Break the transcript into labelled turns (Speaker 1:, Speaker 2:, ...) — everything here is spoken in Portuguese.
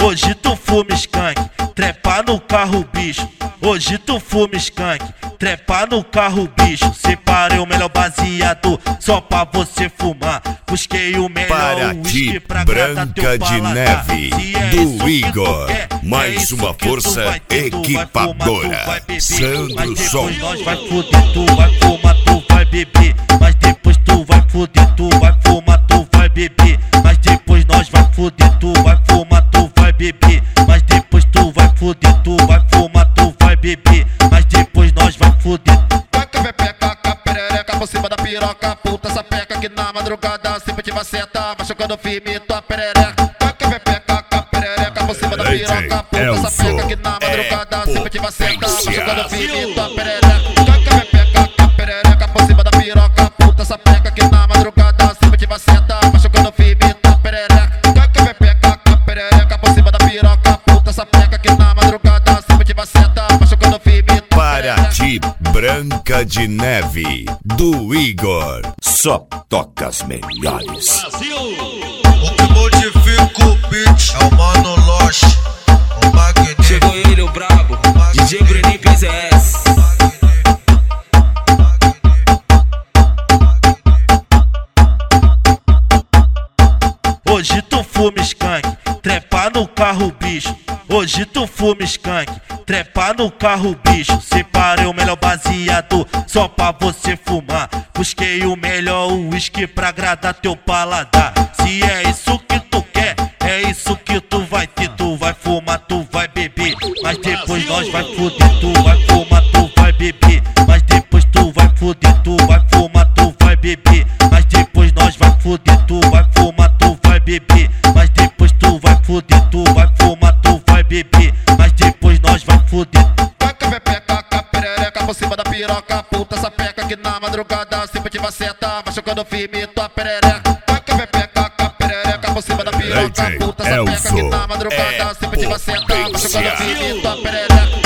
Speaker 1: Hoje tu fuma skunk, trepa no carro bicho. Hoje tu fuma skunk, trepa no carro bicho. Separei o melhor baseado só pra você fumar. Busquei o melhor whisky pra agradar teu
Speaker 2: Branca de
Speaker 1: paladar.
Speaker 2: Neve,
Speaker 1: Se é
Speaker 2: do
Speaker 1: isso que
Speaker 2: Igor.
Speaker 1: tu quer,
Speaker 2: Mais
Speaker 1: é
Speaker 2: uma
Speaker 1: isso que tu
Speaker 2: força
Speaker 1: vai ter. Tu vai fumar,
Speaker 2: equipadora.
Speaker 1: tu vai beber.
Speaker 2: Sandro
Speaker 1: Mas depois
Speaker 2: Som.
Speaker 1: nós vai foder, tu vai fumar, tu vai beber. Mas depois tu vai foder, tu vai fumar, tu vai beber. Mas depois nós vai foder, tu vai fumar, tu vai beber. Mas depois tu vai foder, tu vai fumar, tu vai beber. Mas depois nós vai foder.
Speaker 3: Taca, pepeca, perereca por cima da piroca. Puta sapeca que na madrugada sempre te vai sentar, machucando firme tua perereca. Taca, pepeca, perereca por cima da piroca. Puta sapeca que na madrugada sempre te vai sentar, machucando firme tua perereca. Taca, pepeca, perereca por cima da piroca. Puta sapeca que na madrugada sempre te vai sentar, machucando firme tua perereca. Taca, pepeca, perereca por cima da piroca. Puta sapeca que na madrugada sempre te vai sentar, machucando firme tua perereca.
Speaker 2: Paraty, Branca de Neve, do Igor. Só toca as melhores.
Speaker 4: O que modifica o beat é o Mano Loche, o Magneto.
Speaker 5: Chegou ele, o brabo, DJ Bruninho PZS.
Speaker 1: Hoje tu fuma skunk, trepa no carro bicho. Hoje tu fuma skunk, trepa no carro bicho. Separei o melhor baseado só pra você fumar. Busquei o melhor whisky pra agradar teu paladar. Se é isso que tu quer, é isso que tu vai ter. Tu vai fumar, tu vai beber. Mas depois nós vai foder, tu vai fumar, tu vai beber. Mas depois tu vai foder, tu vai fumar, tu vai beber. Mas depois nós vai foder, tu vai fumar, tu vai beber. Mas depois tu vai foder, tu vai fumar, tu vai beber. Mas depois nós vai foder.
Speaker 3: Taca, pepeca, perereca por cima da piroca. Puta sapeca que na madrugada sempre te vai sentar, machucando firme tua perereca. Taca, pepeca, perereca por cima da piroca. Puta sapeca que na madrugada sempre te vai sentar, machucando firme tua perereca.